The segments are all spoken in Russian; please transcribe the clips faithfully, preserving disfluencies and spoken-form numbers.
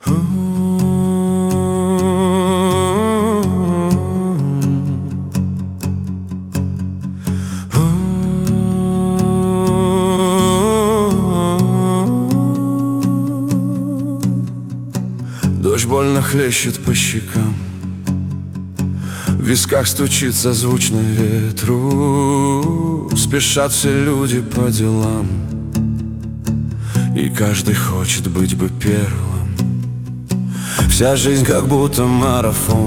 Дождь больно хлещет по щекам, в висках стучит созвучно ветру. Спешат все люди по делам, и каждый хочет быть бы первым. Вся жизнь как будто марафон,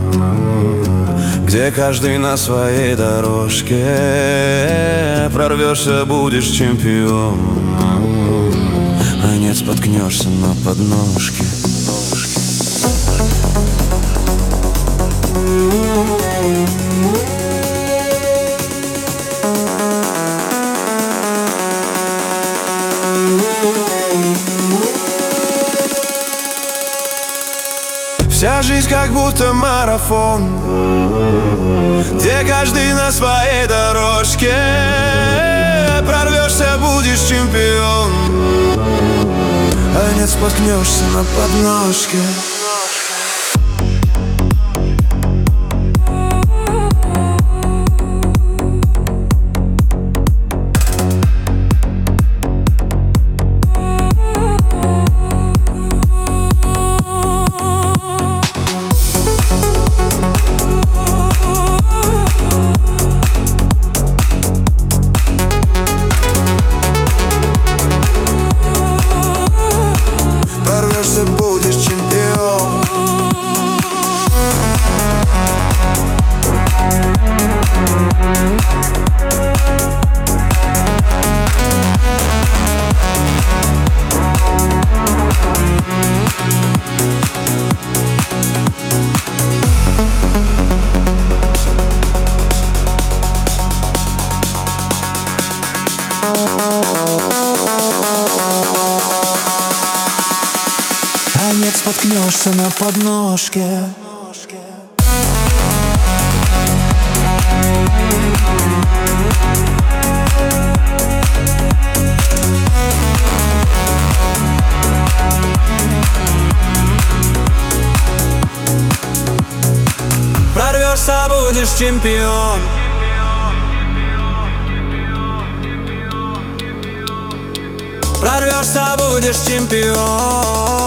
где каждый на своей дорожке. Прорвешься, будешь чемпион, а нет, споткнешься на подножке. Вся жизнь как будто марафон, где каждый на своей дорожке. Прорвешься, будешь чемпион, а нет, споткнешься на подножке. Будешь чемпион. А нет, споткнешься на подножке. Прорвешься, будешь чемпион. Прорвешься, будешь чемпион.